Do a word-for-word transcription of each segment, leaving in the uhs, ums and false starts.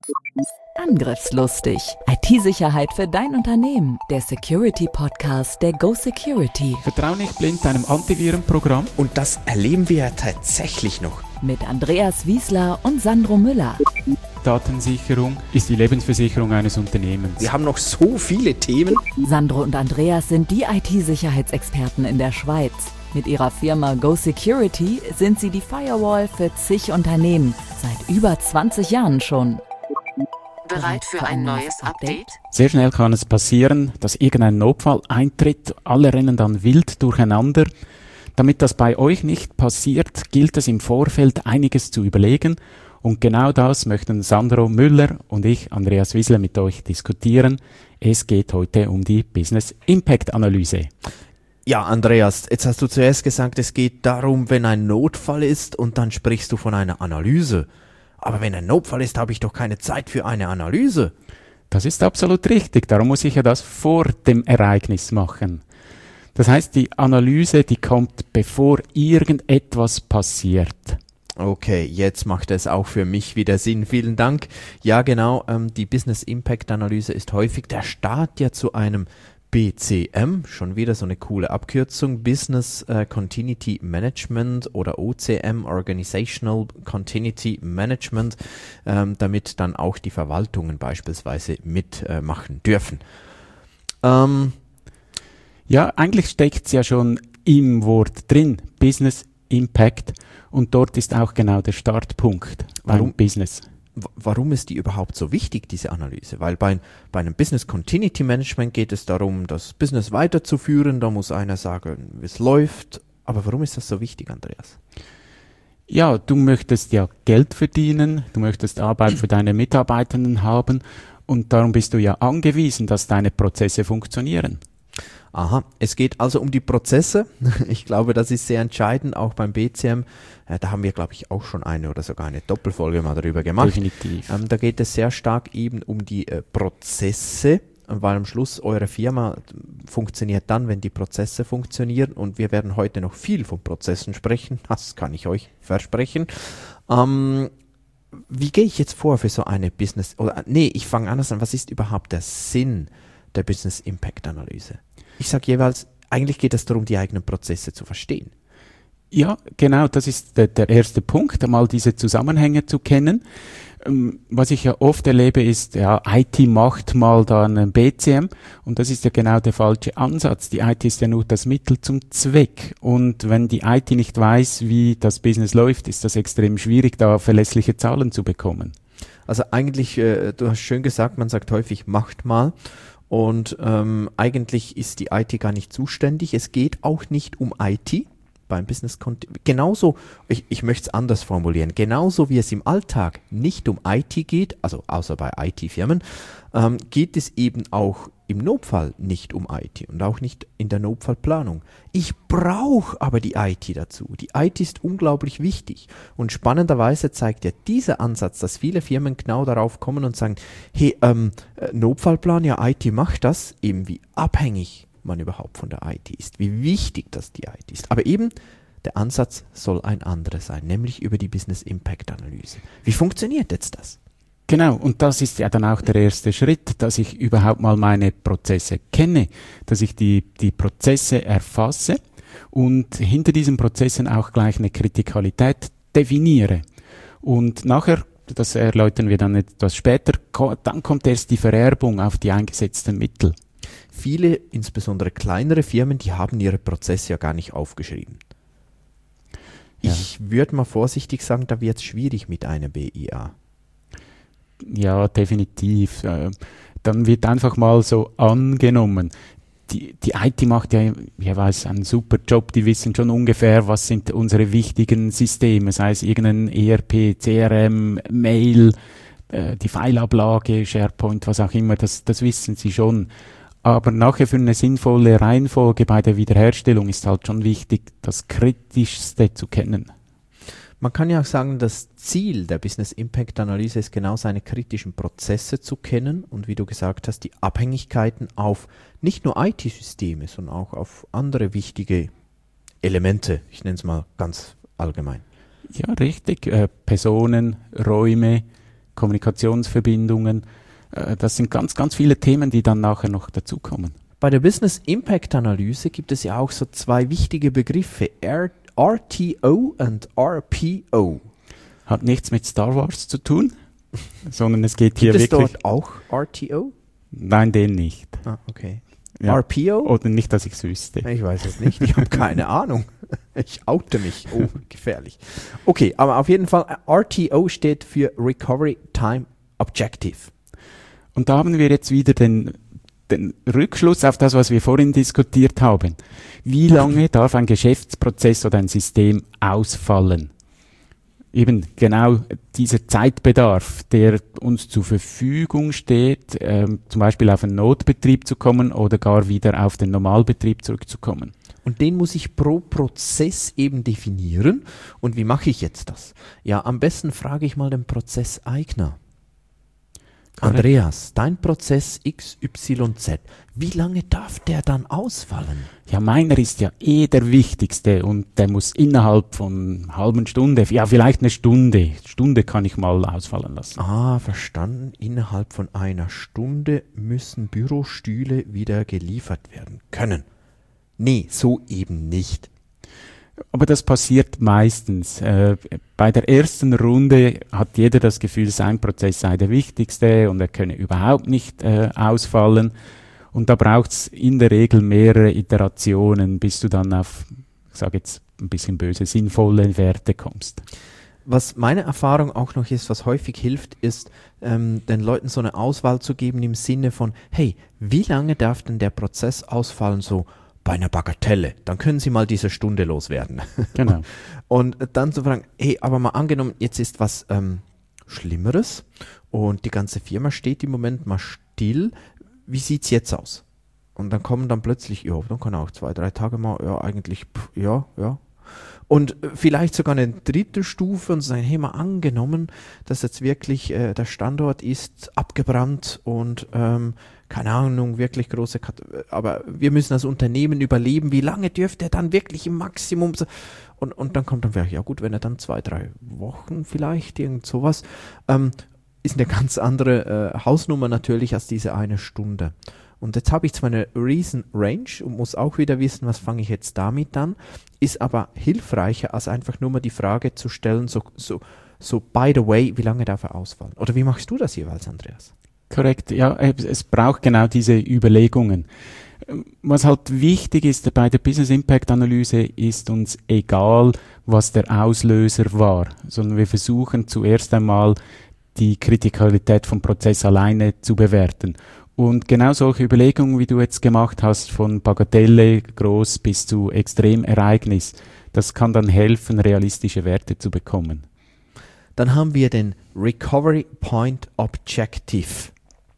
Angriffslustig. I T-Sicherheit für dein Unternehmen. Der Security-Podcast der Go Security. Vertrau nicht blind deinem Antivirenprogramm. Und das erleben wir ja tatsächlich noch. Mit Andreas Wiesler und Sandro Müller. Datensicherung ist die Lebensversicherung eines Unternehmens. Wir haben noch so viele Themen. Sandro und Andreas sind die I T-Sicherheitsexperten in der Schweiz. Mit ihrer Firma Go Security sind sie die Firewall für zig Unternehmen. Seit über zwanzig Jahren schon. Bereit für ein neues Update? Sehr schnell kann es passieren, dass irgendein Notfall eintritt. Alle rennen dann wild durcheinander. Damit das bei euch nicht passiert, gilt es im Vorfeld einiges zu überlegen. Und genau das möchten Sandro Müller und ich, Andreas Wiesler, mit euch diskutieren. Es geht heute um die Business Impact Analyse. Ja, Andreas, jetzt hast du zuerst gesagt, es geht darum, wenn ein Notfall ist, und dann sprichst du von einer Analyse. Aber wenn ein Notfall ist, habe ich doch keine Zeit für eine Analyse. Das ist absolut richtig. Darum muss ich ja das vor dem Ereignis machen. Das heißt, die Analyse, die kommt, bevor irgendetwas passiert. Okay, jetzt macht es auch für mich wieder Sinn. Vielen Dank. Ja, genau, ähm, die Business Impact Analyse ist häufig der Start ja zu einem B C M, schon wieder so eine coole Abkürzung, Business äh, Continuity Management oder O C M, Organizational Continuity Management, ähm, damit dann auch die Verwaltungen beispielsweise mitmachen äh, dürfen. Ähm, ja, eigentlich steckt es ja schon im Wort drin, Business Impact, und dort ist auch genau der Startpunkt beim warum, Business. Warum ist die überhaupt so wichtig, diese Analyse? Weil bei, bei einem Business Continuity Management geht es darum, das Business weiterzuführen. Da muss einer sagen, wie es läuft. Aber warum ist das so wichtig, Andreas? Ja, du möchtest ja Geld verdienen, du möchtest Arbeit für deine Mitarbeitenden haben, und darum bist du ja angewiesen, dass deine Prozesse funktionieren. Aha, es geht also um die Prozesse. Ich glaube, das ist sehr entscheidend, auch beim B C M. Äh, da haben wir, glaube ich, auch schon eine oder sogar eine Doppelfolge mal darüber gemacht. Definitiv. Ähm, da geht es sehr stark eben um die äh, Prozesse, weil am Schluss eure Firma funktioniert dann, wenn die Prozesse funktionieren. Und wir werden heute noch viel von Prozessen sprechen. Das kann ich euch versprechen. Ähm, wie gehe ich jetzt vor für so eine Business... Oder nee, ich fange anders an. Was ist überhaupt der Sinn der Business Impact Analyse? Ich sage jeweils, eigentlich geht es darum, die eigenen Prozesse zu verstehen. Ja, genau, das ist der, der erste Punkt, einmal diese Zusammenhänge zu kennen. Ähm, was ich ja oft erlebe ist, ja, I T macht mal dann ein B C M, und das ist ja genau der falsche Ansatz. Die I T ist ja nur das Mittel zum Zweck, und wenn die I T nicht weiß, wie das Business läuft, ist das extrem schwierig, da verlässliche Zahlen zu bekommen. Also eigentlich, äh, du hast schön gesagt, man sagt häufig, macht mal. Und ähm, eigentlich ist die I T gar nicht zuständig. Es geht auch nicht um I T beim Business Continuity. Genauso, ich, ich möchte es anders formulieren, genauso wie es im Alltag nicht um I T geht, also außer bei I T-Firmen, ähm, geht es eben auch im Notfall nicht um I T und auch nicht in der Notfallplanung. Ich brauche aber die I T dazu. Die I T ist unglaublich wichtig, und spannenderweise zeigt ja dieser Ansatz, dass viele Firmen genau darauf kommen und sagen, hey, ähm, Notfallplan, ja, I T macht das, eben wie abhängig man überhaupt von der I T ist, wie wichtig das die I T ist. Aber eben, der Ansatz soll ein anderer sein, nämlich über die Business Impact Analyse. Wie funktioniert jetzt das? Genau, und das ist ja dann auch der erste Schritt, dass ich überhaupt mal meine Prozesse kenne, dass ich die, die Prozesse erfasse und hinter diesen Prozessen auch gleich eine Kritikalität definiere. Und nachher, das erläutern wir dann etwas später, dann kommt erst die Vererbung auf die eingesetzten Mittel. Viele, insbesondere kleinere Firmen, die haben ihre Prozesse ja gar nicht aufgeschrieben. Ja. Ich würde mal vorsichtig sagen, da wird es schwierig mit einer B I A. Ja, definitiv. Dann wird einfach mal so angenommen. Die, die I T macht ja, ich weiß, einen super Job. Die wissen schon ungefähr, was sind unsere wichtigen Systeme, sei es irgendein E R P, C R M, Mail, äh, die Fileablage, SharePoint, was auch immer. Das, das wissen sie schon. Aber nachher für eine sinnvolle Reihenfolge bei der Wiederherstellung ist halt schon wichtig, das Kritischste zu kennen. Man kann ja auch sagen, das Ziel der Business Impact Analyse ist genau, seine kritischen Prozesse zu kennen und, wie du gesagt hast, die Abhängigkeiten auf nicht nur I T-Systeme, sondern auch auf andere wichtige Elemente. Ich nenne es mal ganz allgemein. Ja, richtig. Äh, Personen, Räume, Kommunikationsverbindungen. Äh, das sind ganz, ganz viele Themen, die dann nachher noch dazukommen. Bei der Business Impact Analyse gibt es ja auch so zwei wichtige Begriffe, R- R T O und R P O. Hat nichts mit Star Wars zu tun, sondern es geht hier Gibt es wirklich... dort auch R T O? Nein, den nicht. Ah, okay. Ja. R P O? Oder nicht, dass ich es wüsste. Ich weiß es nicht, ich habe keine Ahnung. Ich oute mich. Oh, gefährlich. Okay, aber auf jeden Fall, R T O steht für Recovery Time Objective. Und da haben wir jetzt wieder den, den Rückschluss auf das, was wir vorhin diskutiert haben. Wie lange darf ein Geschäftsprozess oder ein System ausfallen? Eben genau dieser Zeitbedarf, der uns zur Verfügung steht, ähm, zum Beispiel auf einen Notbetrieb zu kommen oder gar wieder auf den Normalbetrieb zurückzukommen. Und den muss ich pro Prozess eben definieren. Und wie mache ich jetzt das? Ja, am besten frage ich mal den Prozesseigner. Korrekt. Andreas, dein Prozess X Y Z, wie lange darf der dann ausfallen? Ja, meiner ist ja eh der wichtigste und der muss innerhalb von einer halben Stunde, ja vielleicht eine Stunde, Stunde kann ich mal ausfallen lassen. Ah, verstanden. Innerhalb von einer Stunde müssen Bürostühle wieder geliefert werden können. Nee, so eben nicht. Aber das passiert meistens. Äh, bei der ersten Runde hat jeder das Gefühl, sein Prozess sei der wichtigste und er könne überhaupt nicht äh, ausfallen. Und da braucht es in der Regel mehrere Iterationen, bis du dann auf, ich sage jetzt ein bisschen böse, sinnvolle Werte kommst. Was meine Erfahrung auch noch ist, was häufig hilft, ist, ähm, den Leuten so eine Auswahl zu geben im Sinne von, hey, wie lange darf denn der Prozess ausfallen, so bei einer Bagatelle, dann können Sie mal diese Stunde loswerden. Genau. Und dann zu fragen, hey, aber mal angenommen, jetzt ist was ähm, Schlimmeres und die ganze Firma steht im Moment mal still, wie sieht's jetzt aus? Und dann kommen dann plötzlich, ja, dann kann auch zwei, drei Tage mal, ja, eigentlich, pff, ja, ja. Und vielleicht sogar eine dritte Stufe und sagen, hey, mal angenommen, dass jetzt wirklich äh, der Standort ist abgebrannt und ähm, keine Ahnung, wirklich große, Kat- aber wir müssen als Unternehmen überleben, wie lange dürfte er dann wirklich im Maximum, so- und, und dann kommt dann vielleicht, ja gut, wenn er dann zwei, drei Wochen vielleicht, irgend sowas, ähm, ist eine ganz andere äh, Hausnummer natürlich als diese eine Stunde. Und jetzt habe ich zwar eine Reason Range und muss auch wieder wissen, was fange ich jetzt damit an, ist aber hilfreicher, als einfach nur mal die Frage zu stellen, so, so, so by the way, wie lange darf er ausfallen? Oder wie machst du das jeweils, Andreas? Korrekt, ja, es braucht genau diese Überlegungen. Was halt wichtig ist bei der Business Impact Analyse, ist uns egal, was der Auslöser war, sondern wir versuchen zuerst einmal die Kritikalität vom Prozess alleine zu bewerten. Und genau solche Überlegungen, wie du jetzt gemacht hast, von Bagatelle groß bis zu Extremereignis, das kann dann helfen, realistische Werte zu bekommen. Dann haben wir den Recovery Point Objective.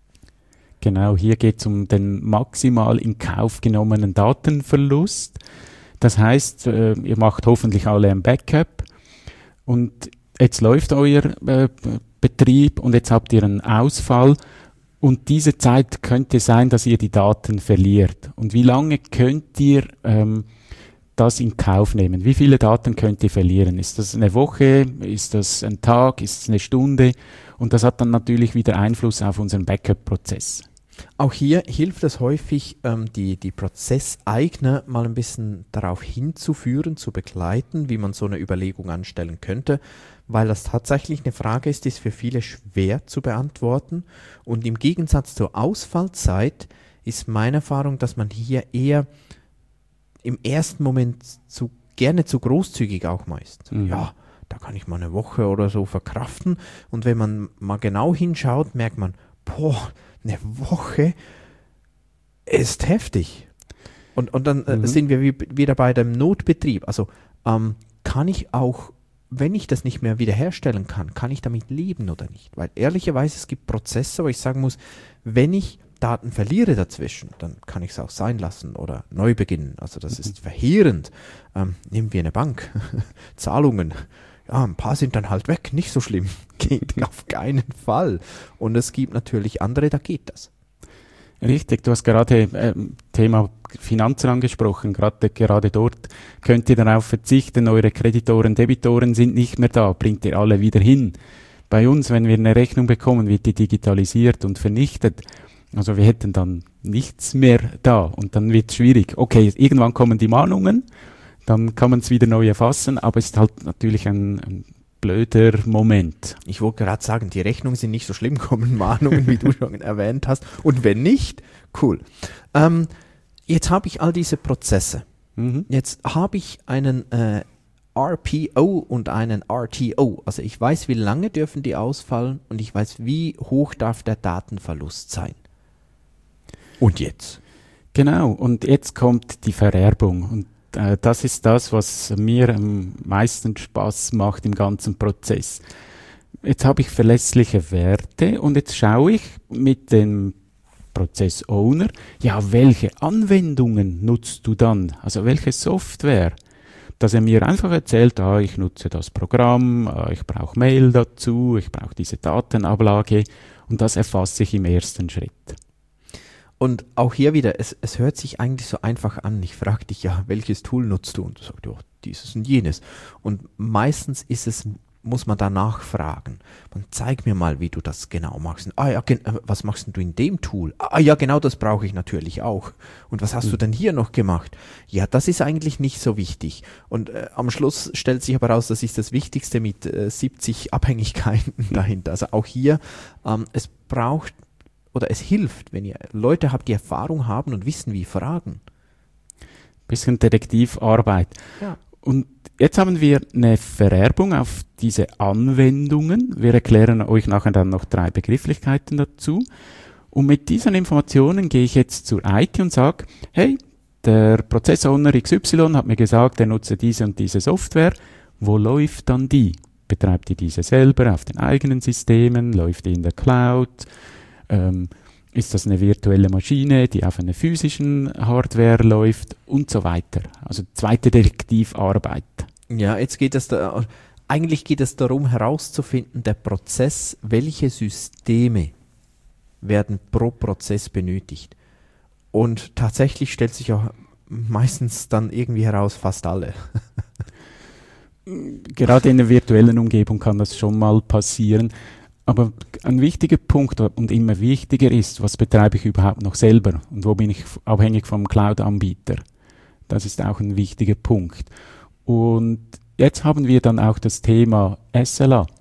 Genau, hier geht es um den maximal in Kauf genommenen Datenverlust. Das heißt, äh, ihr macht hoffentlich alle ein Backup und jetzt läuft euer äh, Betrieb und jetzt habt ihr einen Ausfall. Und diese Zeit könnte sein, dass ihr die Daten verliert. Und wie lange könnt ihr ähm, das in Kauf nehmen? Wie viele Daten könnt ihr verlieren? Ist das eine Woche? Ist das ein Tag? Ist es eine Stunde? Und das hat dann natürlich wieder Einfluss auf unseren Backup-Prozess. Auch hier hilft es häufig, ähm, die, die Prozesseigner mal ein bisschen darauf hinzuführen, zu begleiten, wie man so eine Überlegung anstellen könnte, weil das tatsächlich eine Frage ist, die ist für viele schwer zu beantworten. Und im Gegensatz zur Ausfallzeit ist meine Erfahrung, dass man hier eher im ersten Moment zu, gerne zu großzügig auch meist. Mhm. Ja, da kann ich mal eine Woche oder so verkraften. Und wenn man mal genau hinschaut, merkt man, boah, eine Woche ist heftig. Und, und dann äh, Mhm. sind wir wie, wieder bei dem Notbetrieb. Also ähm, kann ich auch, wenn ich das nicht mehr wiederherstellen kann, kann ich damit leben oder nicht? Weil ehrlicherweise, es gibt Prozesse, wo ich sagen muss, wenn ich Daten verliere dazwischen, dann kann ich es auch sein lassen oder neu beginnen. Also das ist verheerend. Ähm, nehmen wir eine Bank. Zahlungen. Ja, ein paar sind dann halt weg, nicht so schlimm. Geht auf keinen Fall. Und es gibt natürlich andere, da geht das. Richtig, du hast gerade ähm, Thema Finanzen angesprochen. Gerade, gerade dort könnt ihr darauf verzichten, eure Kreditoren, Debitoren sind nicht mehr da, bringt ihr alle wieder hin. Bei uns, wenn wir eine Rechnung bekommen, wird die digitalisiert und vernichtet. Also wir hätten dann nichts mehr da und dann wird es schwierig. Okay, irgendwann kommen die Mahnungen, dann kann man es wieder neu erfassen, aber es ist halt natürlich ein, ein blöder Moment. Ich wollte gerade sagen, die Rechnungen sind nicht so schlimm, kommen Mahnungen, wie du schon erwähnt hast. Und wenn nicht, cool. Ähm, jetzt habe ich all diese Prozesse. Mhm. Jetzt habe ich einen äh, R P O und einen R T O. Also ich weiß, wie lange dürfen die ausfallen und ich weiß, wie hoch darf der Datenverlust sein. Und jetzt? Genau, und jetzt kommt die Vererbung. Und äh, das ist das, was mir am meisten Spaß macht im ganzen Prozess. Jetzt habe ich verlässliche Werte und jetzt schaue ich mit dem Prozess-Owner, ja, welche Anwendungen nutzt du dann? Also welche Software? Dass er mir einfach erzählt, ah, ich nutze das Programm, ah, ich brauche Mail dazu, ich brauche diese Datenablage und das erfasse ich im ersten Schritt. Und auch hier wieder, es, es hört sich eigentlich so einfach an. Ich frage dich ja, welches Tool nutzt du? Und du sagst, ja, dieses und jenes. Und meistens ist es, muss man danach fragen. Man zeig mir mal, wie du das genau machst. Ah ja, gen- was machst denn du in dem Tool? Ah ja, genau das brauche ich natürlich auch. Und was hast mhm. du denn hier noch gemacht? Ja, das ist eigentlich nicht so wichtig. Und äh, am Schluss stellt sich aber raus, das ist das Wichtigste mit äh, siebzig Abhängigkeiten mhm. dahinter. Also auch hier, ähm, es braucht oder es hilft, wenn ihr Leute habt, die Erfahrung haben und wissen, wie fragen. Bisschen Detektivarbeit. Ja. Und jetzt haben wir eine Vererbung auf diese Anwendungen. Wir erklären euch nachher dann noch drei Begrifflichkeiten dazu. Und mit diesen Informationen gehe ich jetzt zur I T und sage, hey, der Prozessowner X Y hat mir gesagt, er nutze diese und diese Software. Wo läuft dann die? Betreibt die diese selber auf den eigenen Systemen? Läuft die in der Cloud? Ähm, ist das eine virtuelle Maschine, die auf einer physischen Hardware läuft und so weiter. Also zweite Detektivarbeit. Ja, jetzt geht es da, eigentlich geht es darum herauszufinden, der Prozess, welche Systeme werden pro Prozess benötigt. Und tatsächlich stellt sich auch meistens dann irgendwie heraus, fast alle. Gerade in der virtuellen Umgebung kann das schon mal passieren. Aber ein wichtiger Punkt und immer wichtiger ist, was betreibe ich überhaupt noch selber und wo bin ich abhängig vom Cloud-Anbieter. Das ist auch ein wichtiger Punkt. Und jetzt haben wir dann auch das Thema S L A.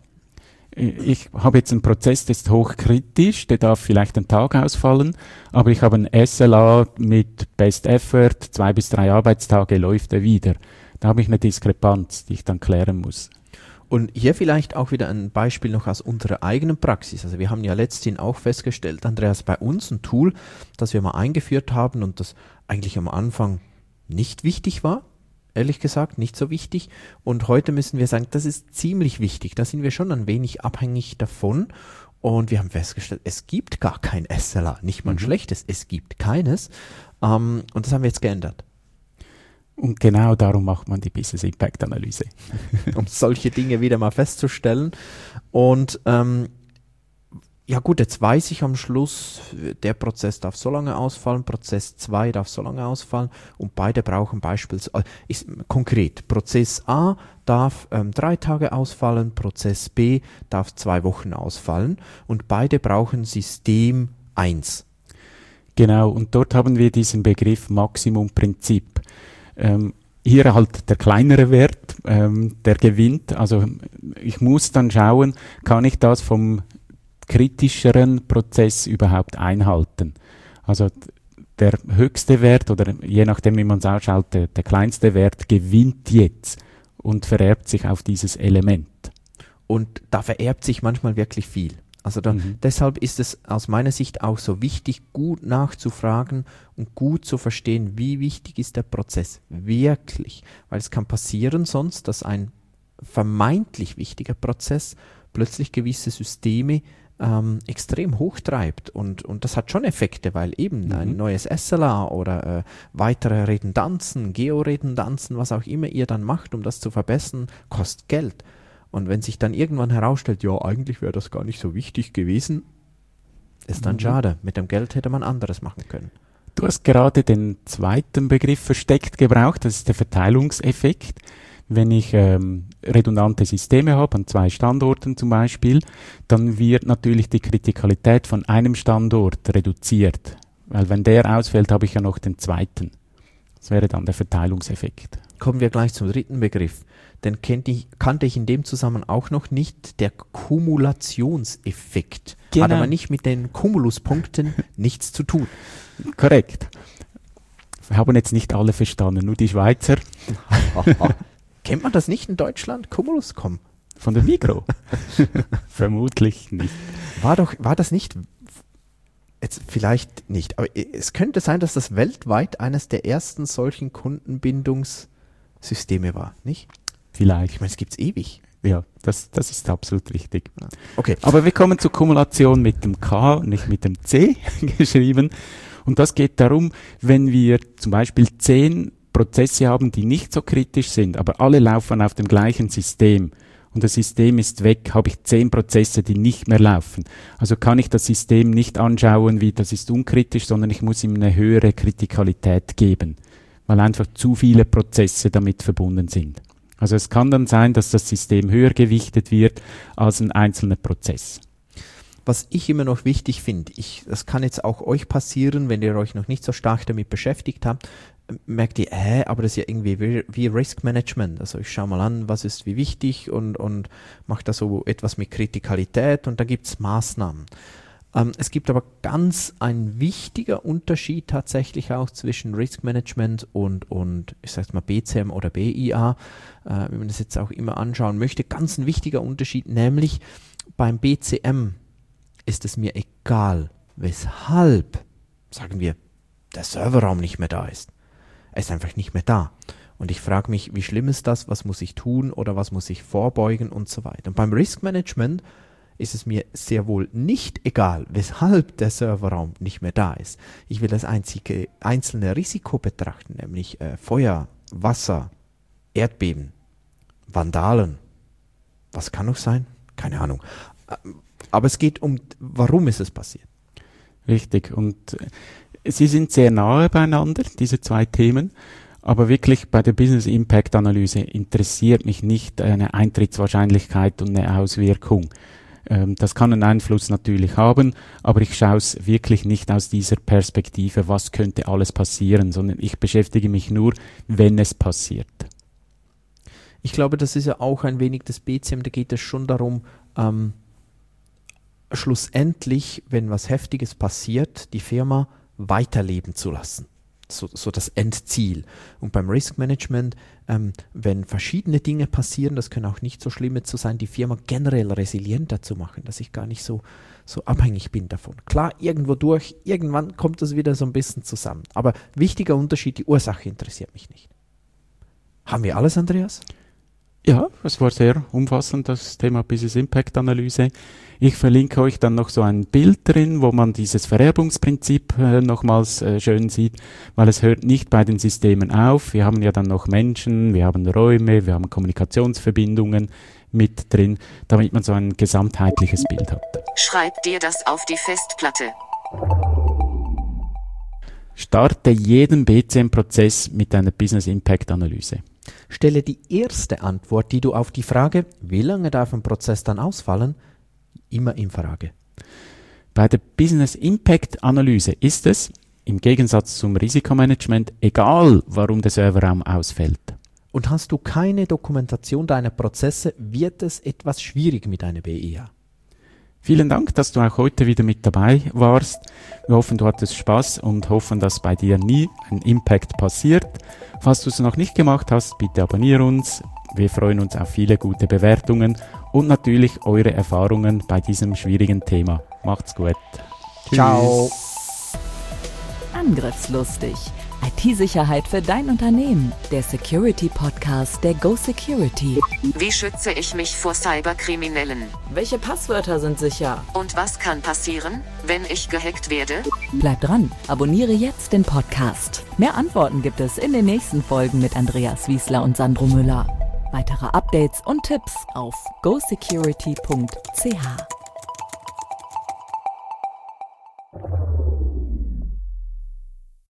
Ich habe jetzt einen Prozess, der ist hochkritisch, der darf vielleicht einen Tag ausfallen, aber ich habe einen S L A mit Best Effort, zwei bis drei Arbeitstage läuft er wieder. Da habe ich eine Diskrepanz, die ich dann klären muss. Und hier vielleicht auch wieder ein Beispiel noch aus unserer eigenen Praxis. Also wir haben ja letztens auch festgestellt, Andreas, bei uns ein Tool, das wir mal eingeführt haben und das eigentlich am Anfang nicht wichtig war, ehrlich gesagt, nicht so wichtig. Und heute müssen wir sagen, das ist ziemlich wichtig. Da sind wir schon ein wenig abhängig davon. Und wir haben festgestellt, es gibt gar kein S L A, nicht mal ein mhm. schlechtes, es gibt keines. Ähm, und das haben wir jetzt geändert. Und genau darum macht man die Business Impact Analyse. Um solche Dinge wieder mal festzustellen. Und ähm, ja gut, jetzt weiß ich am Schluss, der Prozess darf so lange ausfallen, Prozess zwei darf so lange ausfallen und beide brauchen beispielsweise, ist konkret, Prozess A darf ähm, drei Tage ausfallen, Prozess B darf zwei Wochen ausfallen und beide brauchen System eins. Genau, und dort haben wir diesen Begriff Maximumprinzip. Ähm, hier halt der kleinere Wert, ähm, der gewinnt. Also ich muss dann schauen, kann ich das vom kritischeren Prozess überhaupt einhalten. Also der höchste Wert oder je nachdem, wie man es ausschaut, der, der kleinste Wert gewinnt jetzt und vererbt sich auf dieses Element. Und da vererbt sich manchmal wirklich viel. Also da, mhm. deshalb ist es aus meiner Sicht auch so wichtig, gut nachzufragen und gut zu verstehen, wie wichtig ist der Prozess wirklich. Weil es kann passieren sonst, dass ein vermeintlich wichtiger Prozess plötzlich gewisse Systeme ähm, extrem hochtreibt. Und, und das hat schon Effekte, weil eben mhm. ein neues S L A oder äh, weitere Redundanzen, Georedundanzen, was auch immer ihr dann macht, um das zu verbessern, kostet Geld. Und wenn sich dann irgendwann herausstellt, ja, eigentlich wäre das gar nicht so wichtig gewesen, ist dann mhm. schade. Mit dem Geld hätte man anderes machen können. Du hast gerade den zweiten Begriff versteckt gebraucht, das ist der Verteilungseffekt. Wenn ich ähm, redundante Systeme habe, an zwei Standorten zum Beispiel, dann wird natürlich die Kritikalität von einem Standort reduziert. Weil wenn der ausfällt, habe ich ja noch den zweiten. Das wäre dann der Verteilungseffekt. Kommen wir gleich zum dritten Begriff. Den kennt ich, kannte ich in dem Zusammenhang auch noch nicht, der Kumulationseffekt. Genau. Hat aber nicht mit den Kumuluspunkten nichts zu tun. Korrekt. Wir haben jetzt nicht alle verstanden, nur die Schweizer. Kennt man das nicht in Deutschland? Cumulus, komm. Von der Migros? Vermutlich nicht. War doch, war das nicht, jetzt vielleicht nicht, aber es könnte sein, dass das weltweit eines der ersten solchen Kundenbindungssysteme war, nicht? Vielleicht. Ich meine, es gibt es ewig. Ja, das, das ist absolut richtig. Okay. Aber wir kommen zur Kumulation mit dem K, nicht mit dem C geschrieben. Und das geht darum, wenn wir zum Beispiel zehn Prozesse haben, die nicht so kritisch sind, aber alle laufen auf dem gleichen System und das System ist weg, habe ich zehn Prozesse, die nicht mehr laufen. Also kann ich das System nicht anschauen, wie das ist unkritisch, sondern ich muss ihm eine höhere Kritikalität geben, weil einfach zu viele Prozesse damit verbunden sind. Also es kann dann sein, dass das System höher gewichtet wird als ein einzelner Prozess. Was ich immer noch wichtig finde, ich, das kann jetzt auch euch passieren, wenn ihr euch noch nicht so stark damit beschäftigt habt, merkt ihr, hä, aber das ist ja irgendwie wie, wie Risk Management. Also ich schaue mal an, was ist wie wichtig und, und mache da so etwas mit Kritikalität und da gibt es Maßnahmen. Ähm, es gibt aber ganz ein wichtiger Unterschied tatsächlich auch zwischen Risk Management und, und ich sage mal B C M oder B I A, äh, wenn man das jetzt auch immer anschauen möchte. Ganz ein wichtiger Unterschied, nämlich beim B C M ist es mir egal, weshalb, sagen wir, der Serverraum nicht mehr da ist. Er ist einfach nicht mehr da. Und ich frage mich, wie schlimm ist das, was muss ich tun oder was muss ich vorbeugen und so weiter. Und beim Risk Management ist es mir sehr wohl nicht egal, weshalb der Serverraum nicht mehr da ist. Ich will das einzige einzelne Risiko betrachten, nämlich äh, Feuer, Wasser, Erdbeben, Vandalen. Was kann noch sein? Keine Ahnung. Aber es geht um, warum ist es passiert? Richtig. Und sie sind sehr nahe beieinander, diese zwei Themen. Aber wirklich bei der Business Impact Analyse interessiert mich nicht eine Eintrittswahrscheinlichkeit und eine Auswirkung. Ähm, das kann einen Einfluss natürlich haben, aber ich schaue es wirklich nicht aus dieser Perspektive, was könnte alles passieren, sondern ich beschäftige mich nur, wenn es passiert. Ich glaube, das ist ja auch ein wenig das B C M, da geht es schon darum, ähm, schlussendlich, wenn was Heftiges passiert, die Firma weiterleben zu lassen. So, so das Endziel. Und beim Risk Management, ähm, wenn verschiedene Dinge passieren, das können auch nicht so schlimme zu sein, die Firma generell resilienter zu machen, dass ich gar nicht so, so abhängig bin davon. Klar, irgendwo durch, irgendwann kommt das wieder so ein bisschen zusammen. Aber wichtiger Unterschied, die Ursache interessiert mich nicht. Haben wir alles, Andreas? Ja, es war sehr umfassend, das Thema Business Impact Analyse. Ich verlinke euch dann noch so ein Bild drin, wo man dieses Vererbungsprinzip äh, nochmals äh, schön sieht, weil es hört nicht bei den Systemen auf. Wir haben ja dann noch Menschen, wir haben Räume, wir haben Kommunikationsverbindungen mit drin, damit man so ein gesamtheitliches Bild hat. Schreib dir das auf die Festplatte. Starte jeden B C M-Prozess mit einer Business Impact Analyse. Stelle die erste Antwort, die du auf die Frage, wie lange darf ein Prozess dann ausfallen, immer in Frage. Bei der Business Impact Analyse ist es, im Gegensatz zum Risikomanagement, egal, warum der Serverraum ausfällt. Und hast du keine Dokumentation deiner Prozesse, wird es etwas schwierig mit einer B I A. Vielen Dank, dass du auch heute wieder mit dabei warst. Wir hoffen, du hattest Spaß und hoffen, dass bei dir nie ein Impact passiert. Falls du es noch nicht gemacht hast, bitte abonniere uns. Wir freuen uns auf viele gute Bewertungen und natürlich eure Erfahrungen bei diesem schwierigen Thema. Macht's gut. Ciao. Angriffslustig. I T-Sicherheit für dein Unternehmen. Der Security-Podcast der Go Security. Wie schütze ich mich vor Cyberkriminellen? Welche Passwörter sind sicher? Und was kann passieren, wenn ich gehackt werde? Bleib dran, abonniere jetzt den Podcast. Mehr Antworten gibt es in den nächsten Folgen mit Andreas Wiesler und Sandro Müller. Weitere Updates und Tipps auf go security punkt c h.